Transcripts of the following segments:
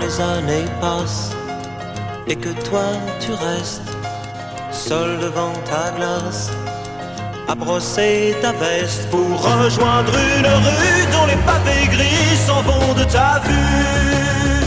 les années passent et que toi tu restes seul devant ta glace, à brosser ta veste pour rejoindre une rue dont les pavés gris s'en vont de ta vue.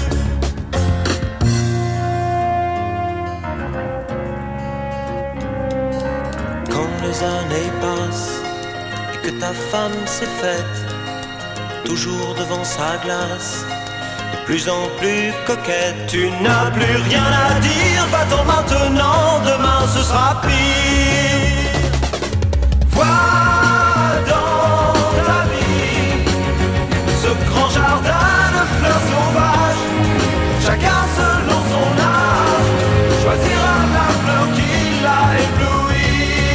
Quand les années passent et que ta femme s'est faite toujours devant sa glace, de plus en plus coquette, tu n'as plus rien à dire, va-t'en maintenant, demain ce sera pire. Vois dans ta vie ce grand jardin de fleurs sauvages, chacun selon son âge choisira la fleur qui l'a ébloui.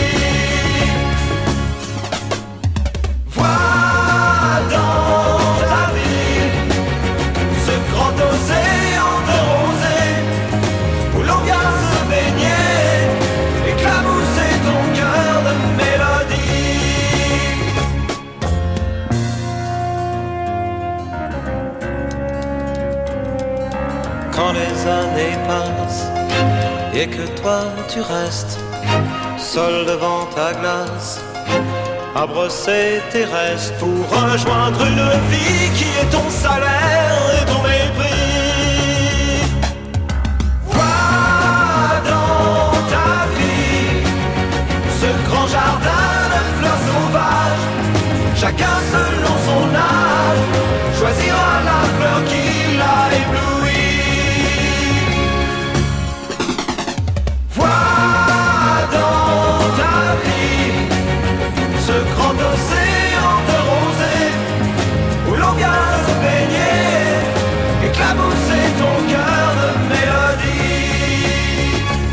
Vois dans ta vie ce grand océan de rosée où l'on vient se baigner, éclabousser ton cœur de mélodie. Quand les années passent et que toi tu restes seul devant ta glace, à brosser tes restes pour rejoindre une vie qui est ton salaire et ton mépris. Vois dans ta vie ce grand jardin de fleurs sauvages, chacun selon son âge choisira la fleur qui l'a ébloui. Vois dans ta vie ce grand océan de rosée où l'on vient se baigner, éclabousser ton cœur de mélodie.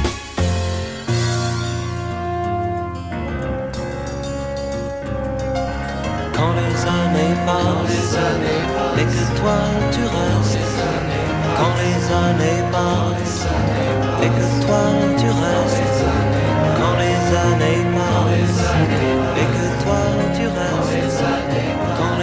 Quand les années passent et que toi tu restes, quand les années passent et que toi tu restes, quand les années passent et que toi tu restes, quand